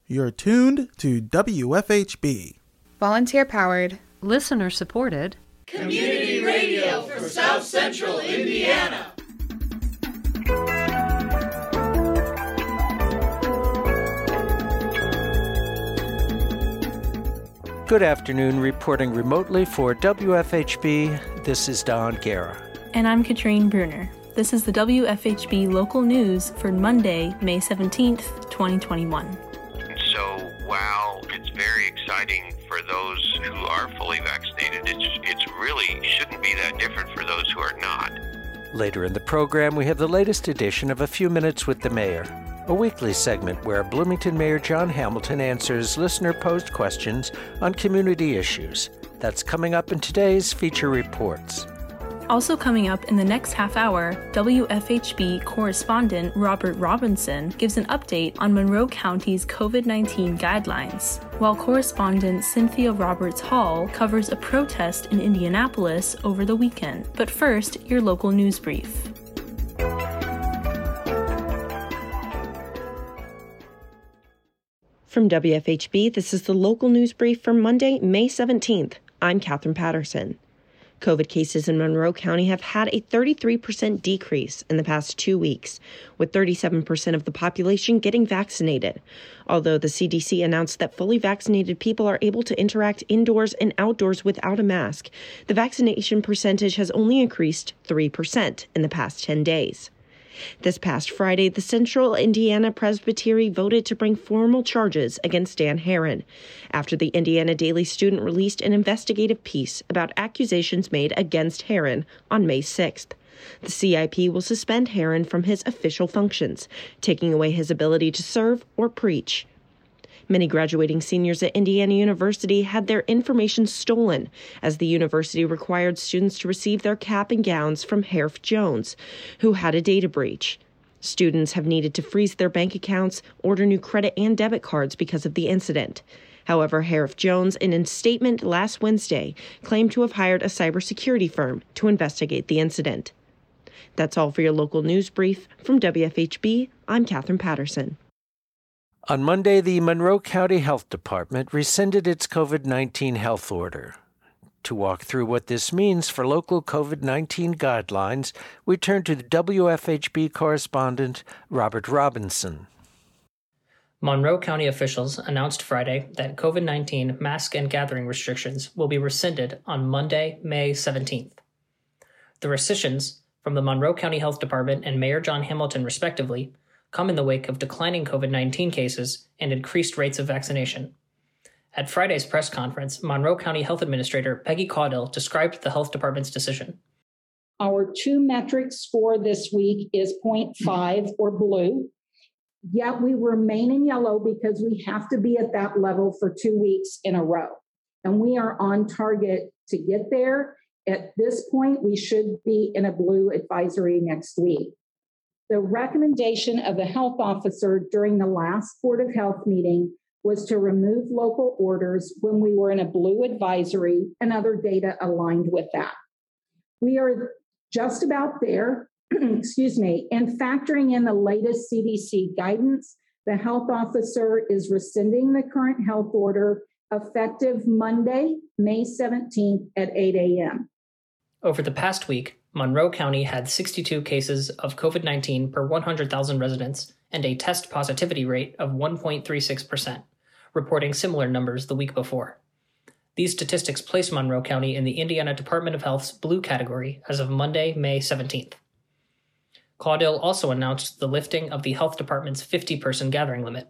You're tuned to WFHB. Volunteer-powered, listener-supported, community radio for South Central Indiana. Good afternoon, reporting remotely for WFHB, this is Don Guerra. And I'm Katrine Bruner. This is the WFHB local news for Monday, May 17th, 2021. So while it's very exciting for those who are fully vaccinated, it's really shouldn't be that different for those who are not. Later in the program, we have the latest edition of A Few Minutes with the Mayor, a weekly segment where Bloomington Mayor John Hamilton answers listener-posed questions on community issues. That's coming up in today's feature reports. Also coming up in the next half hour, WFHB correspondent Robert Robinson gives an update on Monroe County's COVID-19 guidelines, while correspondent Cynthia Roberts-Hall covers a protest in Indianapolis over the weekend. But first, your local news brief. From WFHB, this is the local news brief for Monday, May 17th. I'm Catherine Patterson. COVID cases in Monroe County have had a 33% decrease in the past 2 weeks, with 37% of the population getting vaccinated. Although the CDC announced that fully vaccinated people are able to interact indoors and outdoors without a mask, the vaccination percentage has only increased 3% in the past 10 days. This past Friday, the Central Indiana Presbytery voted to bring formal charges against Dan Herron after the Indiana Daily Student released an investigative piece about accusations made against Herron on May 6th. The CIP will suspend Herron from his official functions, taking away his ability to serve or preach. Many graduating seniors at Indiana University had their information stolen as the university required students to receive their cap and gowns from Harif Jones, who had a data breach. Students have needed to freeze their bank accounts, order new credit and debit cards because of the incident. However, Harif Jones, in a statement last Wednesday, claimed to have hired a cybersecurity firm to investigate the incident. That's all for your local news brief. From WFHB, I'm Catherine Patterson. On Monday, the Monroe County Health Department rescinded its COVID-19 health order. To walk through what this means for local COVID-19 guidelines, we turn to the WFHB correspondent Robert Robinson. Monroe County officials announced Friday that COVID-19 mask and gathering restrictions will be rescinded on Monday, May 17th. The rescissions from the Monroe County Health Department and Mayor John Hamilton, respectively, come in the wake of declining COVID-19 cases and increased rates of vaccination. At Friday's press conference, Monroe County Health Administrator Peggy Caudill described the health department's decision. Our two metrics for this week is 0.5 or blue, yet we remain in yellow because we have to be at that level for 2 weeks in a row. And we are on target to get there. At this point, we should be in a blue advisory next week. The recommendation of the health officer during the last Board of Health meeting was to remove local orders when we were in a blue advisory and other data aligned with that. We are just about there, and factoring in the latest CDC guidance, the health officer is rescinding the current health order effective Monday, May 17th at 8 a.m. Over the past week, Monroe County had 62 cases of COVID-19 per 100,000 residents and a test positivity rate of 1.36%, reporting similar numbers the week before. These statistics place Monroe County in the Indiana Department of Health's blue category as of Monday, May 17th. Caudill also announced the lifting of the health department's 50-person gathering limit.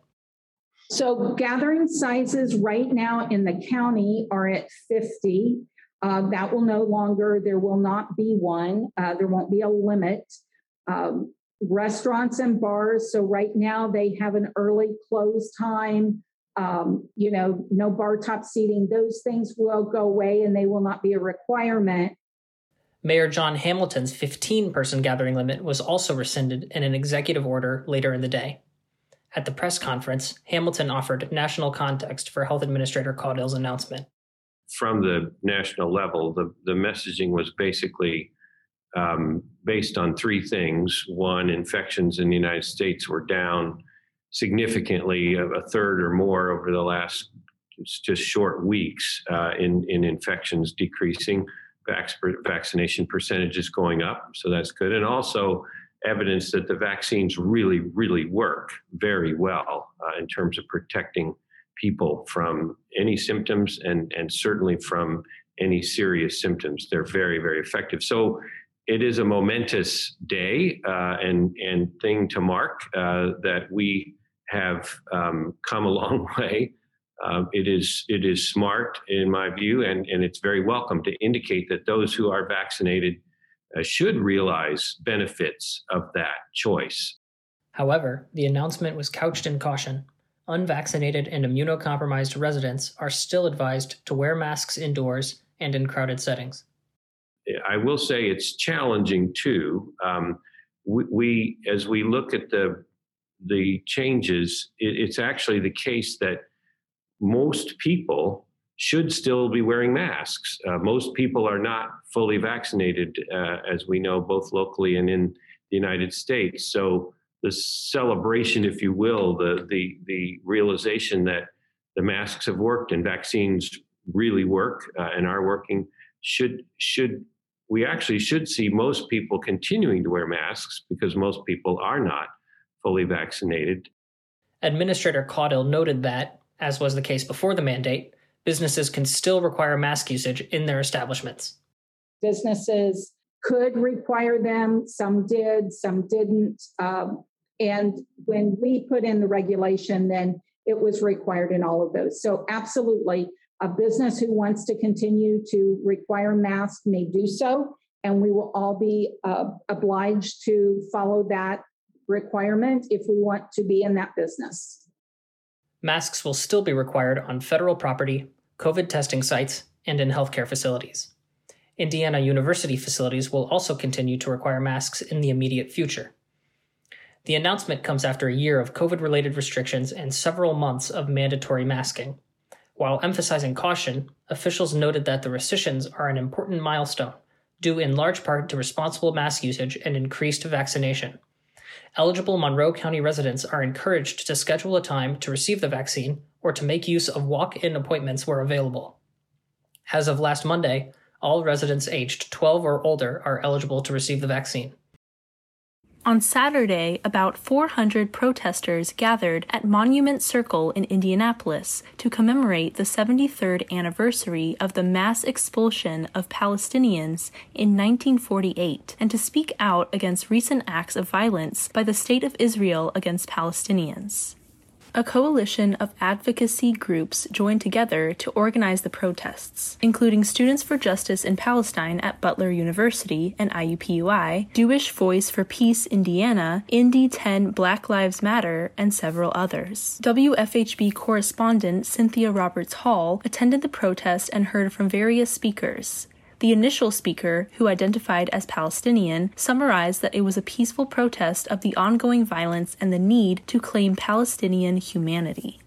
So gathering sizes right now in the county are at 50. That will no longer, there will not be one. There won't be a limit. Restaurants and bars, so right now they have an early close time. No bar top seating. Those things will go away and they will not be a requirement. Mayor John Hamilton's 15-person gathering limit was also rescinded in an executive order later in the day. At the press conference, Hamilton offered national context for Health Administrator Caudill's announcement. From the national level, the messaging was basically based on three things. One, infections in the United States were down significantly, a third or more over the last just short weeks in infections decreasing, vaccination percentages going up. So that's good. And also evidence that the vaccines really, really work very well in terms of protecting people from any symptoms and certainly from any serious symptoms. They're very, very effective. So it is a momentous day and thing to mark that we have come a long way. It is smart, in my view, and it's very welcome to indicate that those who are vaccinated should realize benefits of that choice. However, the announcement was couched in caution. Unvaccinated and immunocompromised residents are still advised to wear masks indoors and in crowded settings. I will say it's challenging too. We as we look at the changes, it's actually the case that most people should still be wearing masks. Most people are not fully vaccinated, as we know, both locally and in the United States. So the celebration, if you will, the realization that the masks have worked and vaccines really work and are working, we actually should see most people continuing to wear masks because most people are not fully vaccinated. Administrator Caudill noted that, as was the case before the mandate, businesses can still require mask usage in their establishments. Businesses could require them, some did, some didn't. And when we put in the regulation, then it was required in all of those. So absolutely, a business who wants to continue to require masks may do so, and we will all be obliged to follow that requirement if we want to be in that business. Masks will still be required on federal property, COVID testing sites, and in healthcare facilities. Indiana University facilities will also continue to require masks in the immediate future. The announcement comes after a year of COVID-related restrictions and several months of mandatory masking. While emphasizing caution, officials noted that the rescissions are an important milestone, due in large part to responsible mask usage and increased vaccination. Eligible Monroe County residents are encouraged to schedule a time to receive the vaccine or to make use of walk-in appointments where available. As of last Monday, all residents aged 12 or older are eligible to receive the vaccine. On Saturday, about 400 protesters gathered at Monument Circle in Indianapolis to commemorate the 73rd anniversary of the mass expulsion of Palestinians in 1948 and to speak out against recent acts of violence by the State of Israel against Palestinians. A coalition of advocacy groups joined together to organize the protests, including Students for Justice in Palestine at Butler University and IUPUI, Jewish Voice for Peace Indiana, Indy 10 Black Lives Matter, and several others. WFHB correspondent Cynthia Roberts Hall attended the protest and heard from various speakers. The initial speaker, who identified as Palestinian, summarized that it was a peaceful protest of the ongoing violence and the need to claim Palestinian humanity.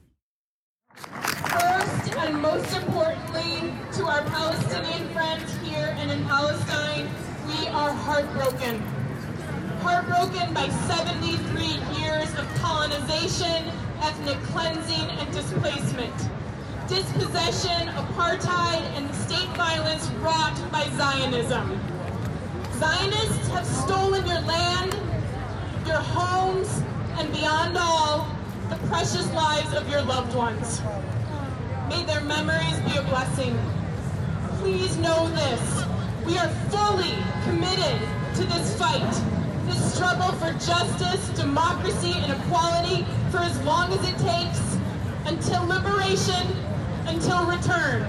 First and most importantly, to our Palestinian friends here and in Palestine, we are heartbroken. Heartbroken by 73 years of colonization, ethnic cleansing, and displacement. Dispossession, apartheid, and state violence wrought by Zionism. Zionists have stolen your land, your homes, and beyond all, the precious lives of your loved ones. May their memories be a blessing. Please know this, we are fully committed to this fight, this struggle for justice, democracy, and equality for as long as it takes, until liberation, until return.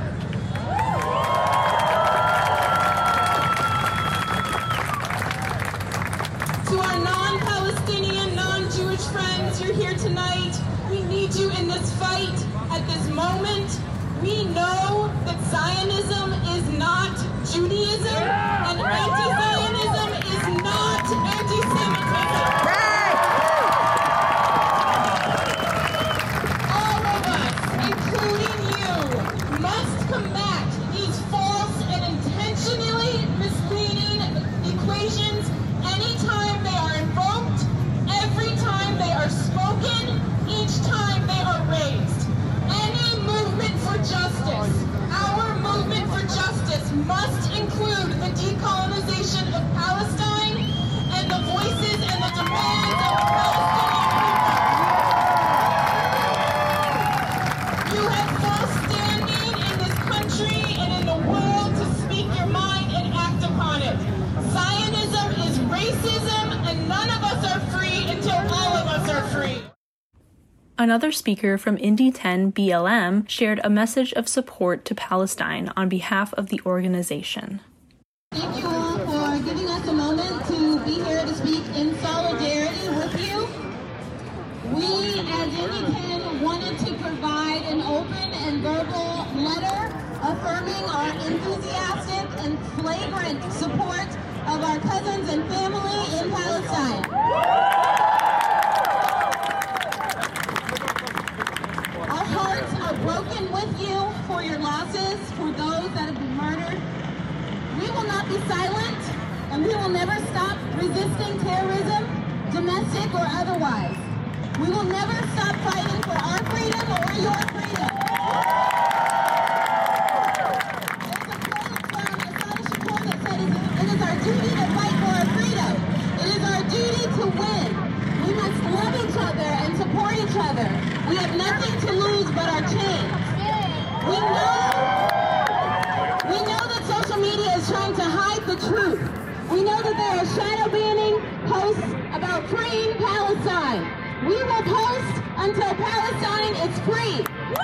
To our non-Palestinian, non-Jewish friends, you're here tonight. We need you in this fight at this moment. We know that Zionism is not Judaism, and anti-Zionism is not anti-Semitism. All of us, including you, must combat these false and intentionally misleading equations anytime they are invoked, every time they are spoken, Another speaker from Indy 10 BLM shared a message of support to Palestine on behalf of the organization. Thank you all for giving us a moment to be here to speak in solidarity with you. We, as Indy 10, wanted to provide an open and verbal letter affirming our enthusiastic and flagrant support of our cousins and family in Palestine. Our hearts are broken with you for your losses, for those that have been murdered. We will not be silent, and we will never stop resisting terrorism, domestic or otherwise. We will never stop fighting for our freedom or your freedom. There's a quote from Asada Shakur that said, "It is our duty to fight for our freedom. It is our duty to win. We must love each other and support each other. We have nothing to lose but our chains." We know that social media is trying to hide the truth. We know that there are shadow banning posts about freeing Palestine. We will post until Palestine is free.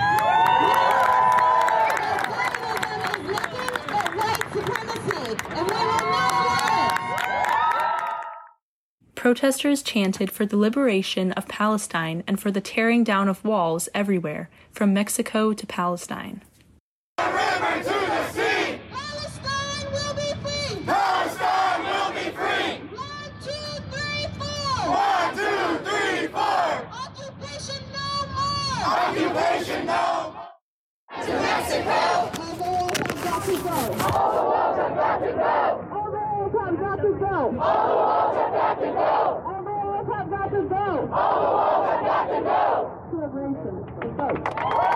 Communism is nothing but white supremacy, and we will not allow it. Protesters chanted for the liberation of Palestine and for the tearing down of walls everywhere, from Mexico to Palestine. River to the sea! Palestine will be free! Palestine will be free! 1, 2, 3, 4! 1, 2, 3, 4! Occupation no more! Occupation no more! To Mexico! All the walls have got to go! All the walls have got to go! All the walls have got to go! All the walls have got to go! All the walls have got to go! All the walls have got to go! Liberation, vote.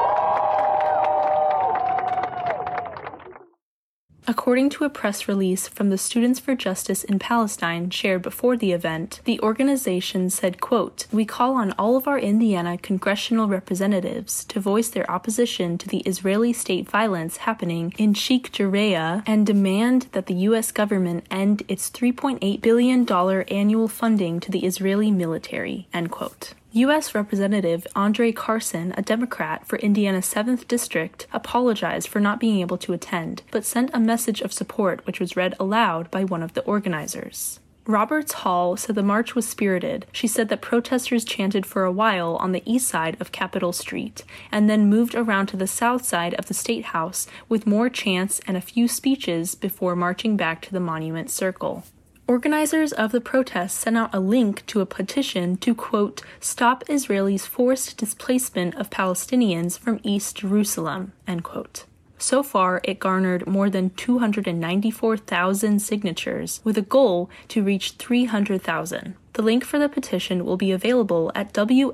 According to a press release from the Students for Justice in Palestine shared before the event, the organization said, quote, "We call on all of our Indiana congressional representatives to voice their opposition to the Israeli state violence happening in Sheikh Jarrah and demand that the U.S. government end its $3.8 billion annual funding to the Israeli military," end quote. U.S. Representative Andre Carson, a Democrat for Indiana's 7th District, apologized for not being able to attend, but sent a message of support which was read aloud by one of the organizers. Roberts Hall said the march was spirited. She said that protesters chanted for a while on the east side of Capitol Street, and then moved around to the south side of the State House with more chants and a few speeches before marching back to the Monument Circle. Organizers of the protests sent out a link to a petition to, quote, "stop Israelis' forced displacement of Palestinians from East Jerusalem," end quote. So far, it garnered more than 294,000 signatures, with a goal to reach 300,000. The link for the petition will be available at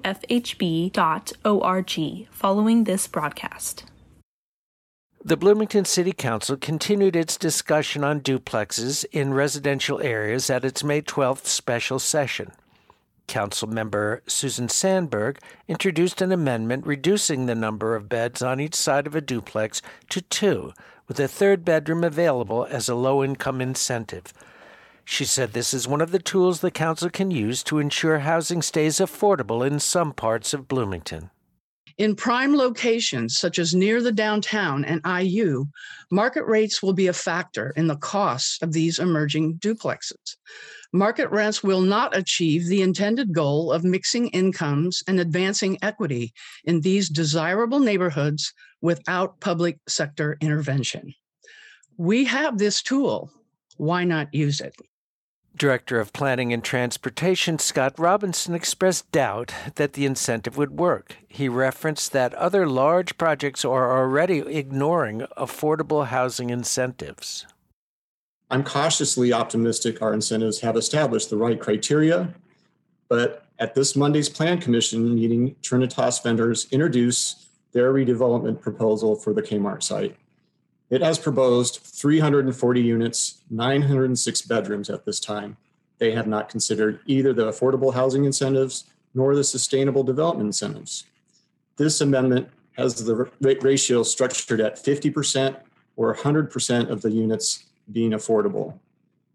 wfhb.org following this broadcast. The Bloomington City Council continued its discussion on duplexes in residential areas at its May 12th special session. Councilmember Susan Sandberg introduced an amendment reducing the number of beds on each side of a duplex to 2, with a third bedroom available as a low-income incentive. She said this is one of the tools the council can use to ensure housing stays affordable in some parts of Bloomington. In prime locations, such as near the downtown and IU, market rates will be a factor in the costs of these emerging duplexes. Market rents will not achieve the intended goal of mixing incomes and advancing equity in these desirable neighborhoods without public sector intervention. We have this tool. Why not use it? Director of Planning and Transportation Scott Robinson expressed doubt that the incentive would work. He referenced that other large projects are already ignoring affordable housing incentives. I'm cautiously optimistic our incentives have established the right criteria, but at this Monday's Plan Commission meeting, Trinitas vendors introduced their redevelopment proposal for the Kmart site. It has proposed 340 units, 906 bedrooms at this time. They have not considered either the affordable housing incentives nor the sustainable development incentives. This amendment has the ratio structured at 50% or 100% of the units being affordable.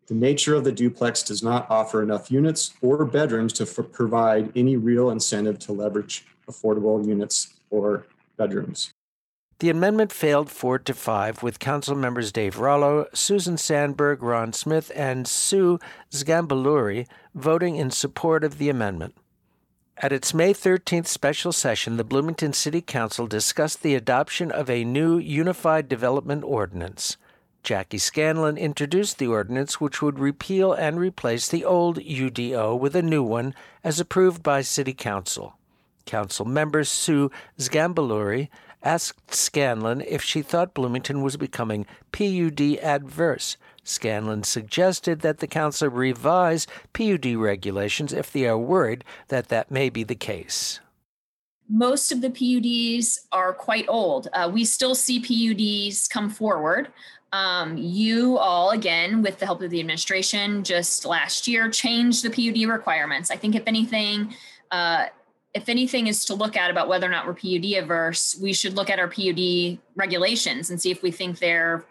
The nature of the duplex does not offer enough units or bedrooms to provide any real incentive to leverage affordable units or bedrooms. The amendment failed 4-5, with Council members Dave Rollo, Susan Sandberg, Ron Smith, and Sue Sgambelluri voting in support of the amendment. At its May 13th special session, the Bloomington City Council discussed the adoption of a new Unified Development Ordinance. Jackie Scanlon introduced the ordinance, which would repeal and replace the old UDO with a new one as approved by City Council. Council member Sue Sgambelluri asked Scanlon if she thought Bloomington was becoming PUD adverse. Scanlon suggested that the council revise PUD regulations if they are worried that that may be the case. Most of the PUDs are quite old. We still see PUDs come forward. You all, again, with the help of the administration, just last year changed the PUD requirements. I think if anything is to look at about whether or not we're PUD averse, we should look at our PUD regulations and see if we think they're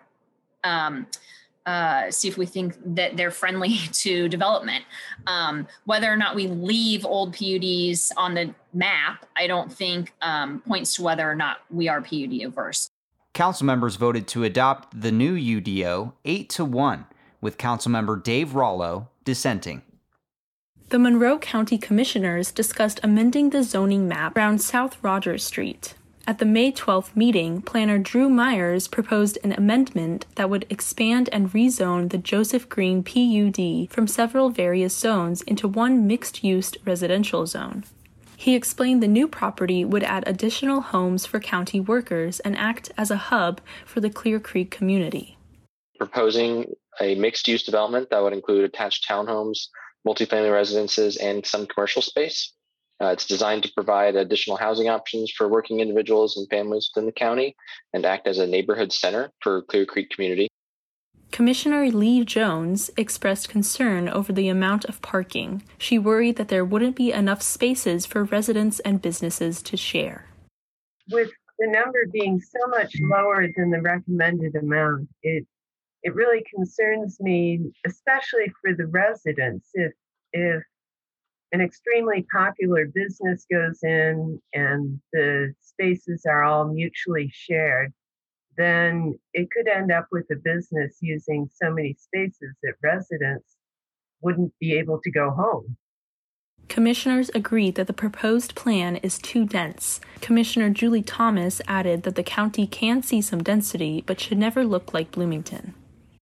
that they're friendly to development. Whether or not we leave old PUDs on the map, I don't think points to whether or not we are PUD averse. Council members voted to adopt the new UDO 8-1, with Councilmember Dave Rollo dissenting. The Monroe County Commissioners discussed amending the zoning map around South Rogers Street. At the May 12th meeting, planner Drew Myers proposed an amendment that would expand and rezone the Joseph Green PUD from several various zones into one mixed-use residential zone. He explained the new property would add additional homes for county workers and act as a hub for the Clear Creek community. Proposing a mixed-use development that would include attached townhomes, multifamily residences, and some commercial space. It's designed to provide additional housing options for working individuals and families within the county and act as a neighborhood center for Clear Creek community. Commissioner Lee Jones expressed concern over the amount of parking. She worried that there wouldn't be enough spaces for residents and businesses to share. With the number being so much lower than the recommended amount, it really concerns me, especially for the residents. If an extremely popular business goes in and the spaces are all mutually shared, then it could end up with a business using so many spaces that residents wouldn't be able to go home. Commissioners agreed that the proposed plan is too dense. Commissioner Julie Thomas added that the county can see some density, but should never look like Bloomington.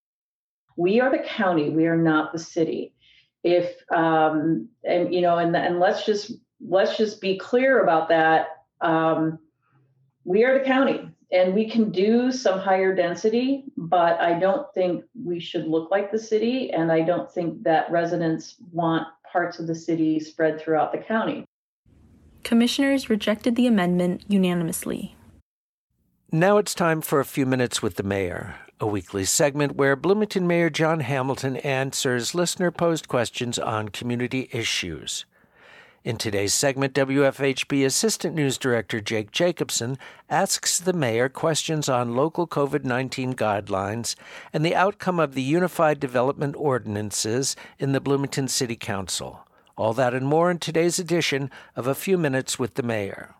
We are the county, we are not the city. And let's just be clear about that. We are the county, and we can do some higher density, but I don't think we should look like the city, and I don't think that residents want parts of the city spread throughout the county. Commissioners rejected the amendment unanimously. Now it's time for a few minutes with the mayor, a weekly segment where Bloomington Mayor John Hamilton answers listener-posed questions on community issues. In today's segment, WFHB Assistant News Director Jake Jacobson asks the mayor questions on local COVID-19 guidelines and the outcome of the Unified Development Ordinances in the Bloomington City Council. All that and more in today's edition of A Few Minutes with the Mayor.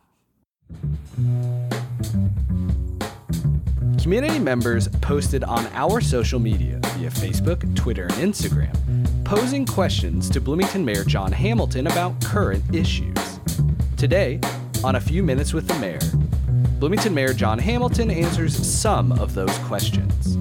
Community members posted on our social media via Facebook, Twitter, and Instagram, posing questions to Bloomington Mayor John Hamilton about current issues. Today, on A Few Minutes with the Mayor, Bloomington Mayor John Hamilton answers some of those questions.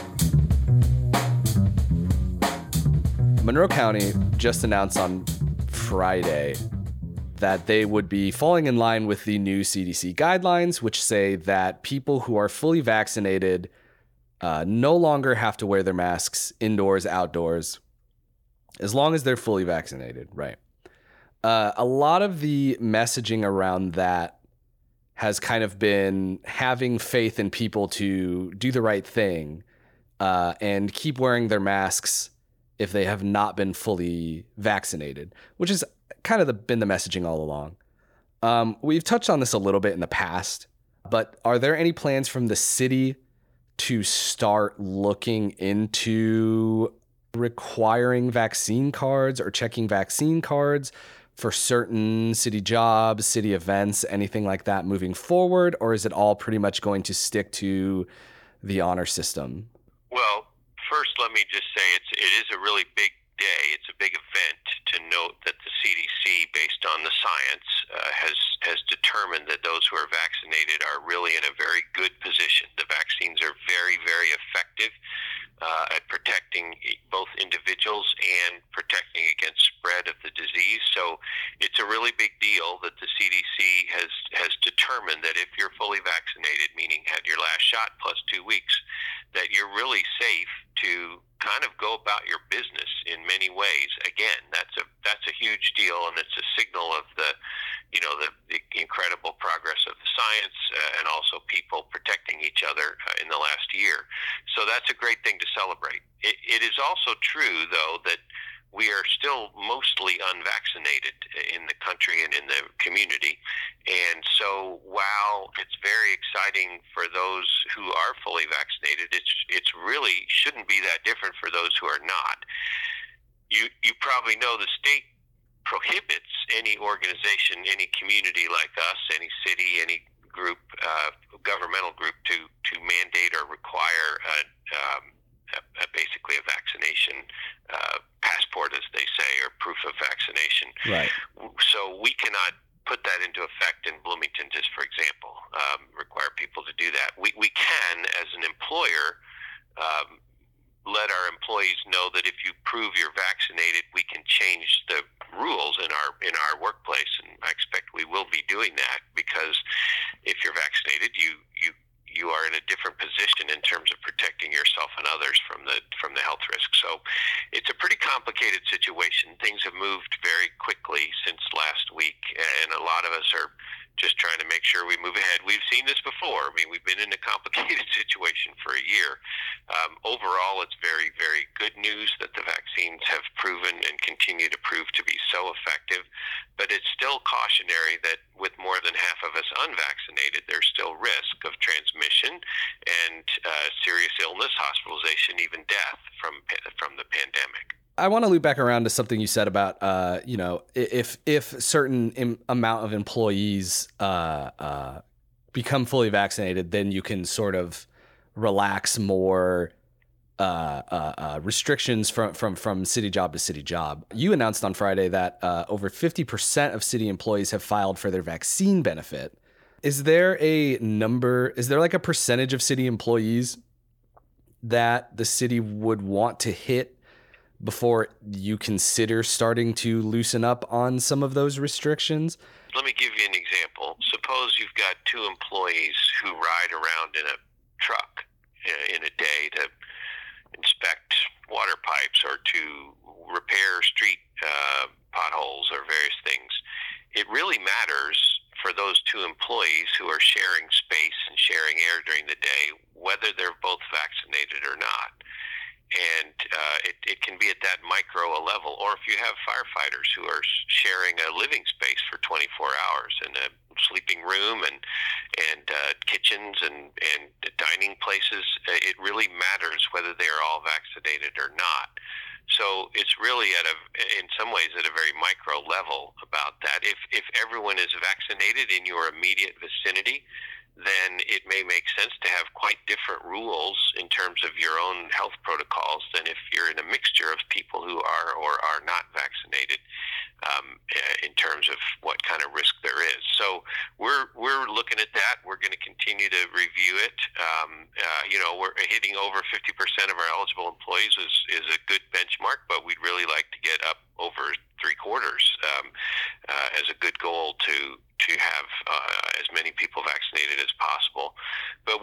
Monroe County just announced on Friday that they would be falling in line with the new CDC guidelines, which say that people who are fully vaccinated no longer have to wear their masks indoors, outdoors, as long as they're fully vaccinated, right? A lot of the messaging around that has kind of been having faith in people to do the right thing and keep wearing their masks if they have not been fully vaccinated, which is kind of been the messaging all along. We've touched on this a little bit in the past, but are there any plans from the city to start looking into requiring vaccine cards or checking vaccine cards for certain city jobs, city events, anything like that moving forward? Or is it all pretty much going to stick to the honor system? Well, first, let me just say it is a really big day. It's a big event to note that the CDC, based on the science, has determined that those who are vaccinated are really in a very good position. The vaccines are very, very effective at protecting both individuals and protecting against spread of the disease. So it's a really big deal that the CDC has determined that if you're fully vaccinated, meaning had your last shot plus 2 weeks, that you're really safe to kind of go about your business in many ways. Again, that's a huge deal, and it's a signal of the incredible progress of the science and also people protecting each other in the last year. So that's a great thing to celebrate. It is also true, though, that we are still mostly unvaccinated in the country and in the community. And so while it's very exciting for those who are fully vaccinated, it's really shouldn't be that different for those who are not. You probably know the state prohibits any organization, any community like us, any city, any group, governmental group to mandate or require basically a vaccination passport, as they say, or proof of vaccination. Right. So we cannot put that into effect in Bloomington, just for example, require people to do that. We can, as an employer, let our employees know that if you prove you're vaccinated, we can change the rules in our workplace, and I expect we will be doing that, because if you're vaccinated, you are in a different position in terms of protecting yourself and others from the health risk. So it's a pretty complicated situation. Things have moved very quickly since last week, and a lot of us are just trying to make sure we move ahead. We've seen this before. I mean, we've been in a complicated situation for a year. Overall, it's very, very good news that the vaccines have proven and continue to prove to be so effective, but it's still cautionary that with more than half of us unvaccinated, there's still risk of transmission and serious illness, hospitalization, even death from the pandemic. I want to loop back around to something you said about, if certain amount of employees become fully vaccinated, then you can sort of relax more restrictions from city job to city job. You announced on Friday that over 50% of city employees have filed for their vaccine benefit. Is there a number? Is there like a percentage of city employees that the city would want to hit before you consider starting to loosen up on some of those restrictions? Let me give you an example. Suppose you've got two employees who ride around in a truck in a day to inspect water pipes or to repair street potholes or various things. It really matters for those two employees who are sharing space and sharing air during the day, whether they're both vaccinated or not. And it can be at that micro level, or if you have firefighters who are sharing a living space for 24 hours in a sleeping room and kitchens and dining places, it really matters whether they are all vaccinated or not. So it's really in some ways at a very micro level about that. If everyone is vaccinated in your immediate vicinity, then it may make sense to have quite different rules in terms of your own health protocols than if you're in a mixture of people who are or are not vaccinated, in terms of what kind of risk there is. So we're looking at that. We're going to continue to review it. We're hitting over 50% of our eligible employees is a good benchmark, but we'd really like to get up over 3/4 as a good goal to have as many people vaccinated as possible. But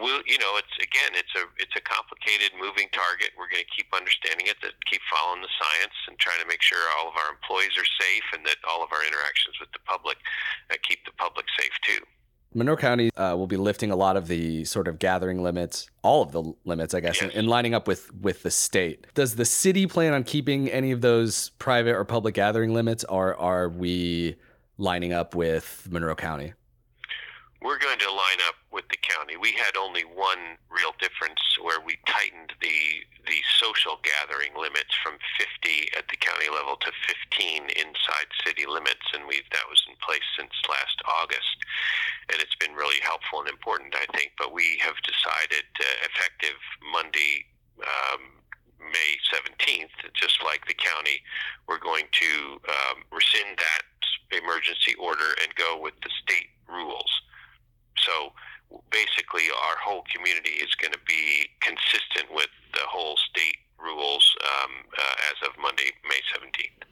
it's a complicated moving target. We're going to keep understanding it, keep following the science, and trying to make sure all of our employees are safe and that all of our interactions with the public keep the public safe too. Monroe County will be lifting a lot of the sort of gathering limits, all of the limits, I guess, yes, and lining up with the state. Does the city plan on keeping any of those private or public gathering limits, or are we lining up with Monroe County? We're going to line up with the county. We had only one real difference where we tightened the social gathering limits from 50 at the county level to 15 inside city limits, and that was in place since last August, and it's been really helpful and important, I think. But we have decided, effective Monday, May 17th, just like the county, we're going to rescind that emergency order and go with the state rules. So basically, our whole community is going to be consistent with the whole state rules as of Monday, May 17th.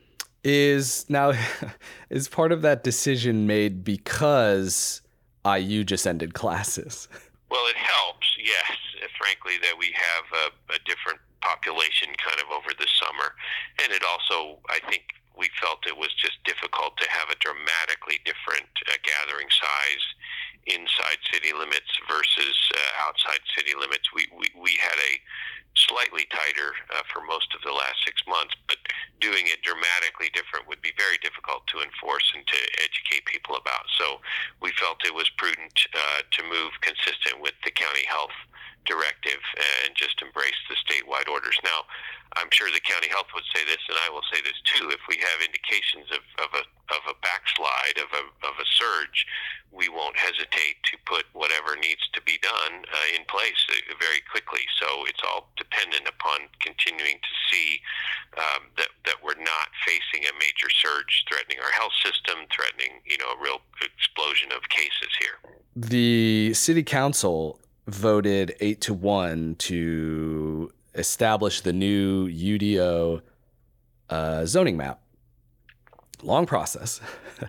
Is part of that decision made because IU just ended classes? Well, it helps, yes, frankly, that we have a different population kind of over the summer. And it also, I think, we felt it was just difficult to have a dramatically different gathering size inside city limits versus outside city limits. We had a slightly tighter for most of the last 6 months, but doing it dramatically different would be very difficult to enforce and to educate people about. So we felt it was prudent to move consistent with the county health directive and just embrace the statewide orders. Now, I'm sure the county health would say this, and I will say this too. If we have indications of a backslide, of a surge, we won't hesitate to put whatever needs to be done in place very quickly. So it's all dependent upon continuing to see that we're not facing a major surge threatening our health system, threatening a real explosion of cases here. The city council voted 8-1 to establish the new UDO zoning map. Long process.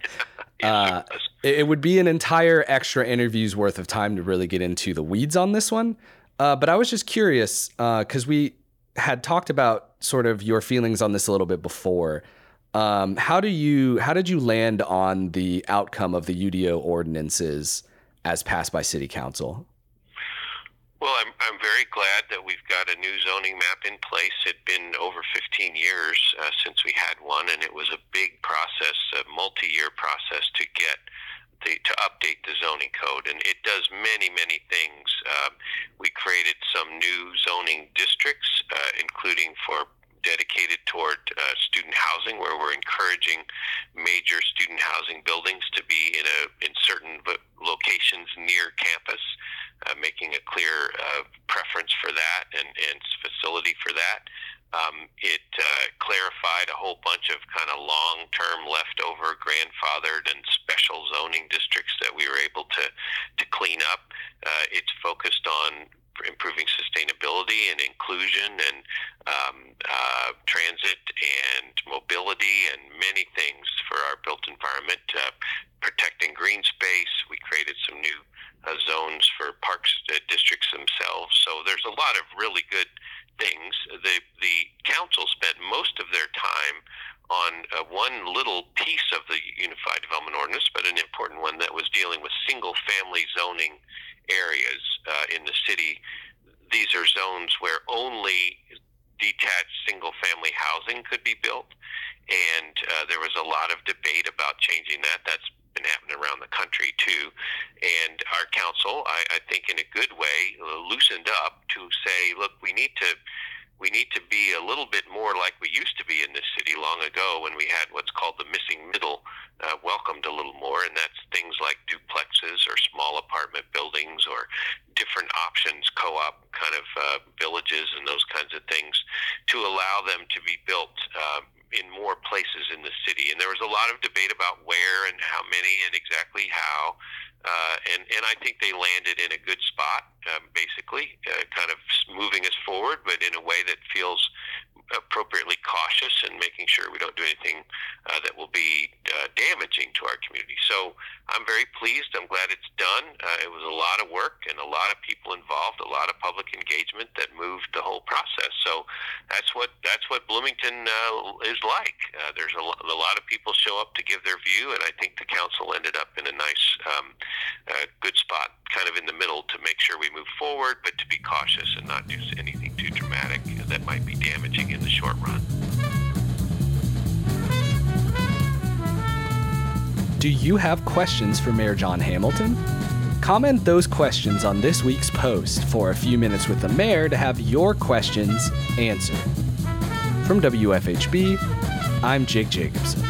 It would be an entire extra interview's worth of time to really get into the weeds on this one. But I was just curious because we had talked about sort of your feelings on this a little bit before. How did you land on the outcome of the UDO ordinances as passed by City Council? Well, I'm very glad that we've got a new zoning map in place. It'd been over 15 years since we had one, and it was a big process, a multi-year process to update the zoning code, and it does many things. We created some new zoning districts, including dedicated toward student housing, where we're encouraging major student housing buildings to be in certain locations near campus, making a clear preference for that and facility for that. It clarified a whole bunch of kind of long-term leftover grandfathered and special zoning districts that we were able to clean up. It's focused on improving sustainability and inclusion and transit and mobility and many things for our built environment, protecting green space. We created some new zones for parks districts themselves. So there's a lot of really good things. The council spent most of their time on one little piece of the Unified Development Ordinance, but an important one that was dealing with single-family zoning areas in the city. These are zones where only detached single-family housing could be built, and there was a lot of debate about changing that. That's been happening around the country too, and our council, I think in a good way, loosened up to say, look, we need to be a little bit more like we used to be in this city long ago, when we had what's called the missing middle welcomed a little more, and that's things like duplexes or small apartment buildings or different options, co-op kind of villages and those kinds of things, to allow them to be built in more places in the city. And there was a lot of debate about where and how many and exactly how. And I think they landed in a good spot, basically, kind of moving us forward, but in a way that feels appropriately cautious and making sure we don't do anything that will be damaging to our community. So I'm very pleased. I'm glad it's done. It was a lot of work and a lot of people involved, a lot of public engagement that moved the whole process. So that's what Bloomington is like. There's a lot of people show up to give their view, and I think the council ended up in a nice, good spot, kind of in the middle, to make sure we move forward, but to be cautious and not do anything too dramatic that might be damaging in the short run. Do you have questions for Mayor John Hamilton? Comment those questions on this week's post for a few minutes with the mayor to have your questions answered. From WFHB, I'm Jake Jacobson.